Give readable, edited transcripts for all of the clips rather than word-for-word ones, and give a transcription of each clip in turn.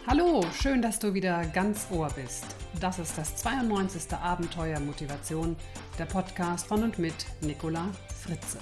Hallo, schön, dass du wieder ganz Ohr bist. Das ist das 92. Abenteuer Motivation, der Podcast von und mit Nicola Fritze.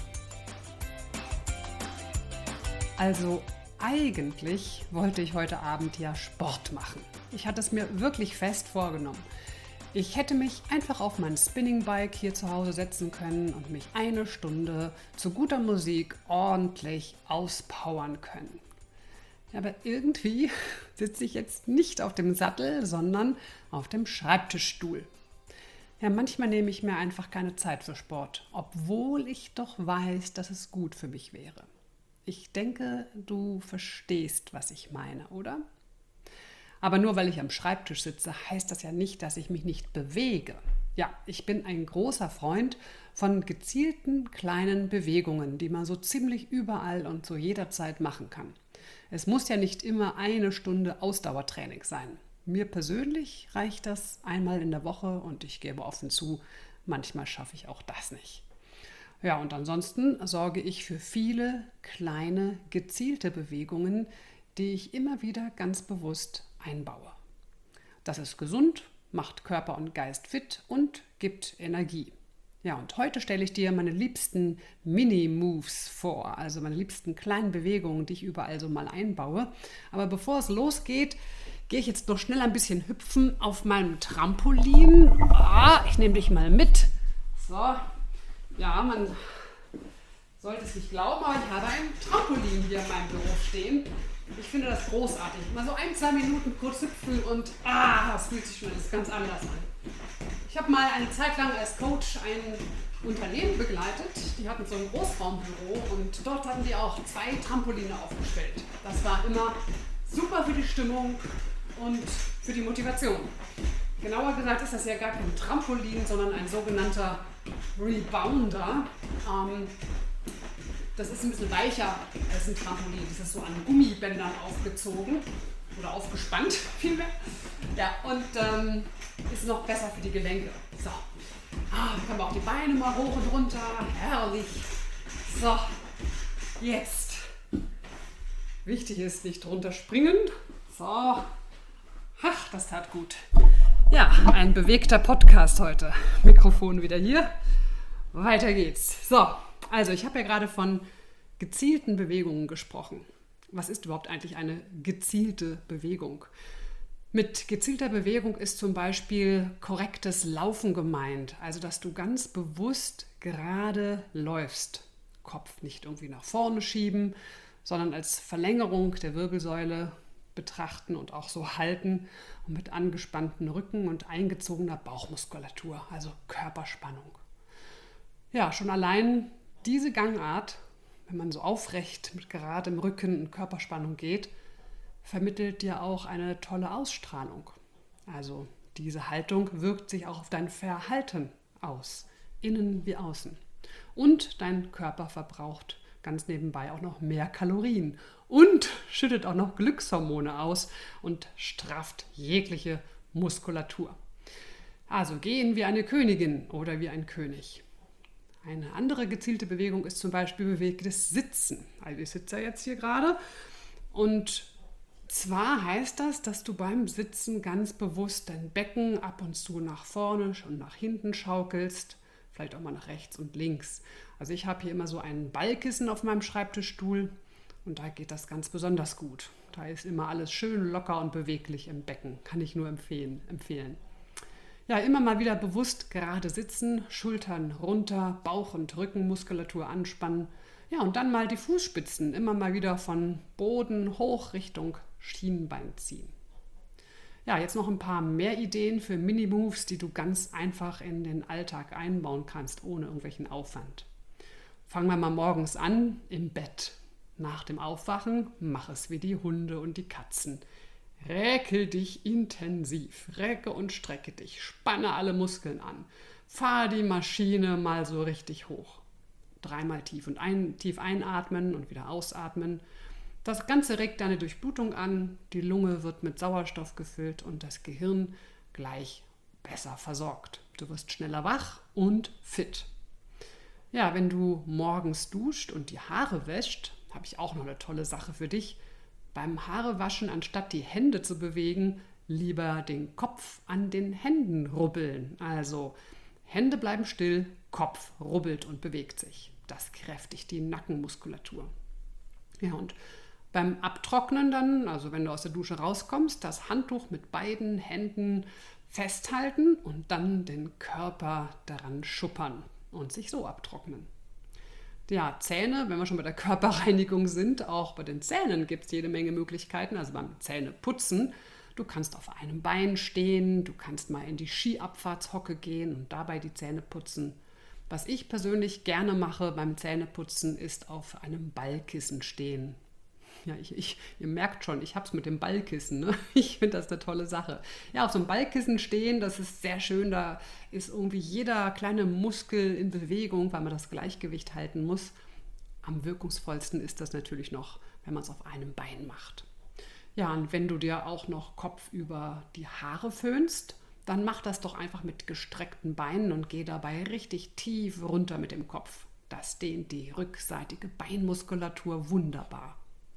Also eigentlich wollte ich heute Abend ja Sport machen. Ich hatte es mir wirklich fest vorgenommen. Ich hätte mich einfach auf mein Spinningbike hier zu Hause setzen können und mich eine Stunde zu guter Musik ordentlich auspowern können. Aber irgendwie sitze ich jetzt nicht auf dem Sattel, sondern auf dem Schreibtischstuhl. Ja, manchmal nehme ich mir einfach keine Zeit für Sport, obwohl ich doch weiß, dass es gut für mich wäre. Ich denke, du verstehst, was ich meine, oder? Aber nur weil ich am Schreibtisch sitze, heißt das ja nicht, dass ich mich nicht bewege. Ja, ich bin ein großer Freund von gezielten kleinen Bewegungen, die man so ziemlich überall und zu jeder Zeit machen kann. Es muss ja nicht immer eine Stunde Ausdauertraining sein. Mir persönlich reicht das einmal in der Woche und ich gebe offen zu, manchmal schaffe ich auch das nicht. Ja, und ansonsten sorge ich für viele kleine, gezielte Bewegungen, die ich immer wieder ganz bewusst einbaue. Das ist gesund, macht Körper und Geist fit und gibt Energie. Ja, und heute stelle ich dir meine liebsten Mini-Moves vor, also meine liebsten kleinen Bewegungen, die ich überall so mal einbaue. Aber bevor es losgeht, gehe ich jetzt noch schnell ein bisschen hüpfen auf meinem Trampolin. Ich nehme dich mal mit. So, ja, man sollte es nicht glauben, aber ich habe ein Trampolin hier in meinem Büro stehen. Ich finde das großartig. Mal so 1-2 Minuten kurz hüpfen und das fühlt sich schon ganz anders an. Ich habe mal eine Zeit lang als Coach ein Unternehmen begleitet. Die hatten so ein Großraumbüro und dort hatten die auch 2 Trampoline aufgestellt. Das war immer super für die Stimmung und für die Motivation. Genauer gesagt ist das ja gar kein Trampolin, sondern ein sogenannter Rebounder. Das ist ein bisschen weicher als ein Trampolin. Das ist so an Gummibändern aufgezogen oder aufgespannt vielmehr. Ja, und ist noch besser für die Gelenke. So, da können wir auch die Beine mal hoch und runter. Herrlich. So, jetzt. Wichtig ist, nicht drunter springen. So, das tat gut. Ja, ein bewegter Podcast heute. Mikrofon wieder hier. Weiter geht's. So, also ich habe ja gerade von gezielten Bewegungen gesprochen. Was ist überhaupt eigentlich eine gezielte Bewegung? Mit gezielter Bewegung ist zum Beispiel korrektes Laufen gemeint, also dass du ganz bewusst gerade läufst. Kopf nicht irgendwie nach vorne schieben, sondern als Verlängerung der Wirbelsäule betrachten und auch so halten und mit angespannten Rücken und eingezogener Bauchmuskulatur, also Körperspannung. Ja, schon allein diese Gangart, wenn man so aufrecht mit geradem Rücken und Körperspannung geht, vermittelt dir auch eine tolle Ausstrahlung. Also diese Haltung wirkt sich auch auf dein Verhalten aus, innen wie außen. Und dein Körper verbraucht ganz nebenbei auch noch mehr Kalorien und schüttet auch noch Glückshormone aus und strafft jegliche Muskulatur. Also gehen wie eine Königin oder wie ein König. Eine andere gezielte Bewegung ist zum Beispiel bewegtes Sitzen. Also ich sitze ja jetzt hier gerade und zwar heißt das, dass du beim Sitzen ganz bewusst dein Becken ab und zu nach vorne und nach hinten schaukelst, vielleicht auch mal nach rechts und links. Also ich habe hier immer so ein Ballkissen auf meinem Schreibtischstuhl und da geht das ganz besonders gut. Da ist immer alles schön locker und beweglich im Becken, kann ich nur empfehlen. Ja, immer mal wieder bewusst gerade sitzen, Schultern runter, Bauch- und Rückenmuskulatur anspannen. Ja, und dann mal die Fußspitzen immer mal wieder von Boden hoch Richtung Schienbein ziehen. Ja, jetzt noch ein paar mehr Ideen für Mini-Moves, die du ganz einfach in den Alltag einbauen kannst, ohne irgendwelchen Aufwand. Fangen wir mal morgens an im Bett. Nach dem Aufwachen mach es wie die Hunde und die Katzen. Räkel dich intensiv, recke und strecke dich, spanne alle Muskeln an, fahr die Maschine mal so richtig hoch. 3-mal tief einatmen und wieder ausatmen. Das Ganze regt deine Durchblutung an, die Lunge wird mit Sauerstoff gefüllt und das Gehirn gleich besser versorgt. Du wirst schneller wach und fit. Ja, wenn du morgens duscht und die Haare wäscht, habe ich auch noch eine tolle Sache für dich. beim Haarewaschen, anstatt die Hände zu bewegen, lieber den Kopf an den Händen rubbeln. Also Hände bleiben still, Kopf rubbelt und bewegt sich. Das kräftigt die Nackenmuskulatur. Ja, und beim Abtrocknen dann, also wenn du aus der Dusche rauskommst, das Handtuch mit beiden Händen festhalten und dann den Körper daran schuppern und sich so abtrocknen. Ja, Zähne, wenn wir schon bei der Körperreinigung sind, auch bei den Zähnen gibt es jede Menge Möglichkeiten, also beim Zähneputzen. Du kannst auf einem Bein stehen, du kannst mal in die Skiabfahrtshocke gehen und dabei die Zähne putzen. Was ich persönlich gerne mache beim Zähneputzen, ist auf einem Ballkissen stehen. Ja, ihr merkt schon, ich habe es mit dem Ballkissen. Ne? Ich finde das eine tolle Sache. Ja, auf so einem Ballkissen stehen, das ist sehr schön. Da ist irgendwie jeder kleine Muskel in Bewegung, weil man das Gleichgewicht halten muss. Am wirkungsvollsten ist das natürlich noch, wenn man es auf einem Bein macht. Ja, und wenn du dir auch noch kopfüber die Haare föhnst, dann mach das doch einfach mit gestreckten Beinen und geh dabei richtig tief runter mit dem Kopf. Das dehnt die rückseitige Beinmuskulatur wunderbar.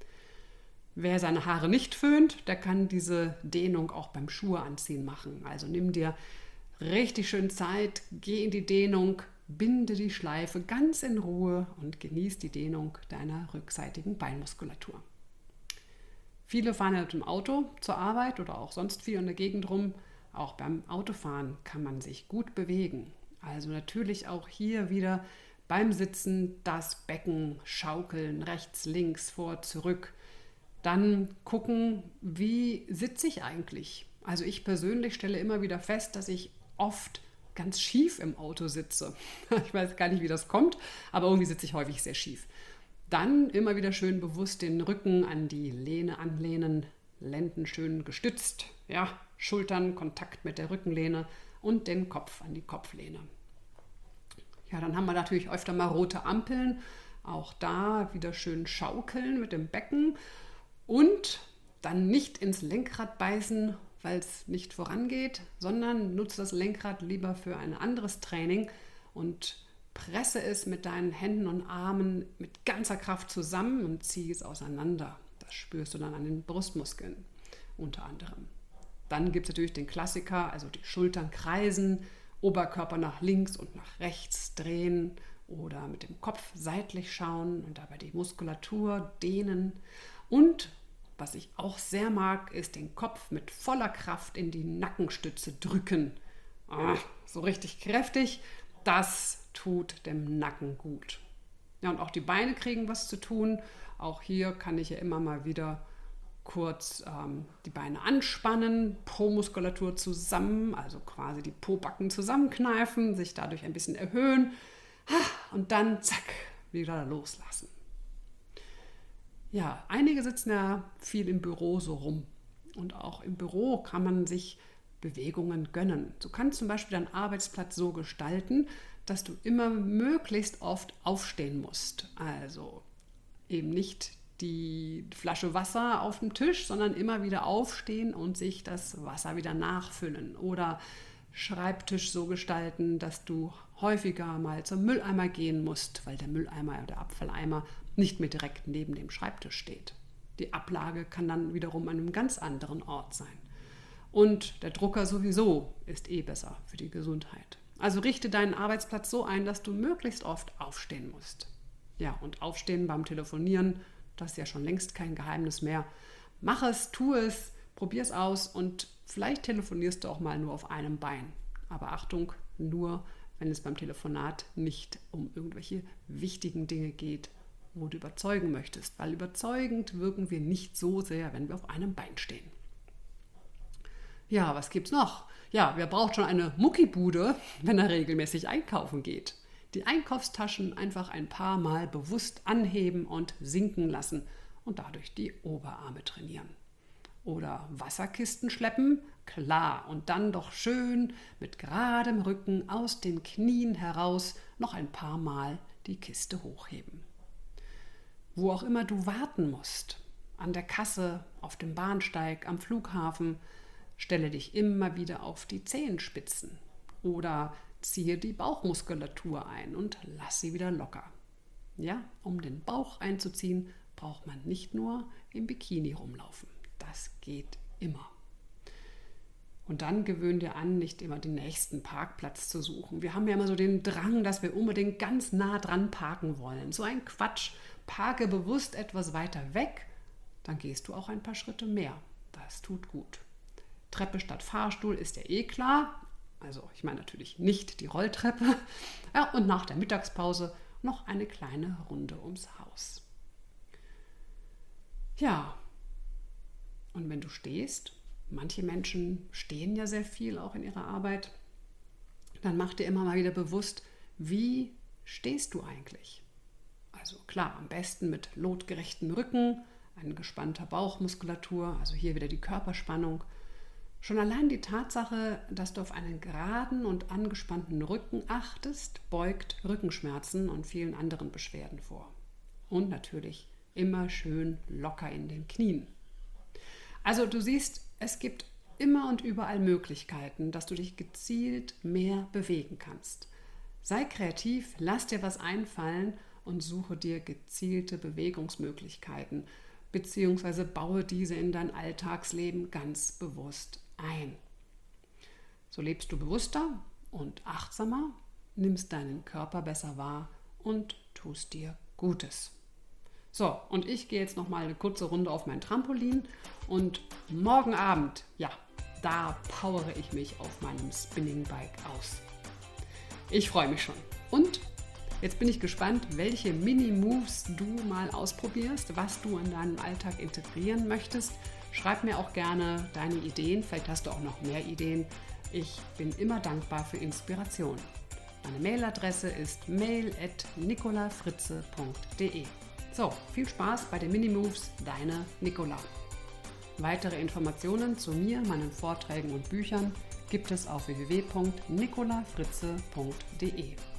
Wer seine Haare nicht föhnt, der kann diese Dehnung auch beim Schuheanziehen machen. Also nimm dir richtig schön Zeit, geh in die Dehnung, binde die Schleife ganz in Ruhe und genieß die Dehnung deiner rückseitigen Beinmuskulatur. Viele fahren ja mit dem Auto zur Arbeit oder auch sonst viel in der Gegend rum. Auch beim Autofahren kann man sich gut bewegen. Also natürlich auch hier wieder beim Sitzen das Becken schaukeln, rechts, links, vor, zurück. Dann gucken, wie sitze ich eigentlich. Also ich persönlich stelle immer wieder fest, dass ich oft ganz schief im Auto sitze. Ich weiß gar nicht, wie das kommt, aber irgendwie sitze ich häufig sehr schief. Dann immer wieder schön bewusst den Rücken an die Lehne anlehnen, Lenden schön gestützt, ja, Schultern, Kontakt mit der Rückenlehne und den Kopf an die Kopflehne. Ja, dann haben wir natürlich öfter mal rote Ampeln. Auch da wieder schön schaukeln mit dem Becken. Und dann nicht ins Lenkrad beißen, weil es nicht vorangeht, sondern nutze das Lenkrad lieber für ein anderes Training und presse es mit deinen Händen und Armen mit ganzer Kraft zusammen und ziehe es auseinander. Das spürst du dann an den Brustmuskeln unter anderem. Dann gibt es natürlich den Klassiker, also die Schultern kreisen, Oberkörper nach links und nach rechts drehen oder mit dem Kopf seitlich schauen und dabei die Muskulatur dehnen. Und was ich auch sehr mag, ist den Kopf mit voller Kraft in die Nackenstütze drücken. So richtig kräftig, das tut dem Nacken gut. Ja, und auch die Beine kriegen was zu tun. Auch hier kann ich ja immer mal wieder kurz die Beine anspannen, Po-Muskulatur zusammen, also quasi die Po-Backen zusammenkneifen, sich dadurch ein bisschen erhöhen und dann zack, wieder loslassen. Ja, einige sitzen ja viel im Büro so rum und auch im Büro kann man sich Bewegungen gönnen. Du kannst zum Beispiel deinen Arbeitsplatz so gestalten, dass du immer möglichst oft aufstehen musst. Also eben nicht die Flasche Wasser auf dem Tisch, sondern immer wieder aufstehen und sich das Wasser wieder nachfüllen. Oder Schreibtisch so gestalten, dass du häufiger mal zum Mülleimer gehen musst, weil der Mülleimer oder der Abfalleimer nicht mehr direkt neben dem Schreibtisch steht. Die Ablage kann dann wiederum an einem ganz anderen Ort sein. Und der Drucker sowieso ist besser für die Gesundheit. Also richte deinen Arbeitsplatz so ein, dass du möglichst oft aufstehen musst. Ja, und aufstehen beim Telefonieren, das ist ja schon längst kein Geheimnis mehr. Mach es, tu es, probier es aus und vielleicht telefonierst du auch mal nur auf einem Bein. Aber Achtung, nur wenn es beim Telefonat nicht um irgendwelche wichtigen Dinge geht, wo du überzeugen möchtest. Weil überzeugend wirken wir nicht so sehr, wenn wir auf einem Bein stehen. Ja, was gibt's noch? Ja, wer braucht schon eine Muckibude, wenn er regelmäßig einkaufen geht? Die Einkaufstaschen einfach ein paar Mal bewusst anheben und sinken lassen und dadurch die Oberarme trainieren. Oder Wasserkisten schleppen? Klar, und dann doch schön mit geradem Rücken aus den Knien heraus noch ein paar Mal die Kiste hochheben. Wo auch immer du warten musst, an der Kasse, auf dem Bahnsteig, am Flughafen, stelle dich immer wieder auf die Zehenspitzen oder ziehe die Bauchmuskulatur ein und lass sie wieder locker. Ja, um den Bauch einzuziehen, braucht man nicht nur im Bikini rumlaufen. Das geht immer. Und dann gewöhn dir an, nicht immer den nächsten Parkplatz zu suchen. Wir haben ja immer so den Drang, dass wir unbedingt ganz nah dran parken wollen. So ein Quatsch. Parke bewusst etwas weiter weg, dann gehst du auch ein paar Schritte mehr. Das tut gut. Treppe statt Fahrstuhl ist ja eh klar. Also ich meine natürlich nicht die Rolltreppe. Ja, und nach der Mittagspause noch eine kleine Runde ums Haus. Ja, und wenn du stehst, manche Menschen stehen ja sehr viel auch in ihrer Arbeit, dann mach dir immer mal wieder bewusst, wie stehst du eigentlich? Also klar, am besten mit lotgerechtem Rücken, ein gespannter Bauchmuskulatur, also hier wieder die Körperspannung. Schon allein die Tatsache, dass du auf einen geraden und angespannten Rücken achtest, beugt Rückenschmerzen und vielen anderen Beschwerden vor. Und natürlich immer schön locker in den Knien. Also du siehst, es gibt immer und überall Möglichkeiten, dass du dich gezielt mehr bewegen kannst. Sei kreativ, lass dir was einfallen und suche dir gezielte Bewegungsmöglichkeiten, beziehungsweise baue diese in dein Alltagsleben ganz bewusst ein. So lebst du bewusster und achtsamer, nimmst deinen Körper besser wahr und tust dir Gutes. So, und ich gehe jetzt noch mal eine kurze Runde auf mein Trampolin und morgen Abend, ja, da powere ich mich auf meinem Spinning Bike aus. Ich freue mich schon. Und jetzt bin ich gespannt, welche Mini-Moves du mal ausprobierst, was du in deinen Alltag integrieren möchtest. Schreib mir auch gerne deine Ideen, vielleicht hast du auch noch mehr Ideen. Ich bin immer dankbar für Inspiration. Meine Mailadresse ist mail@nicolafritze.de. So, viel Spaß bei den Minimoves, deine Nicola. Weitere Informationen zu mir, meinen Vorträgen und Büchern gibt es auf www.nicolafritze.de.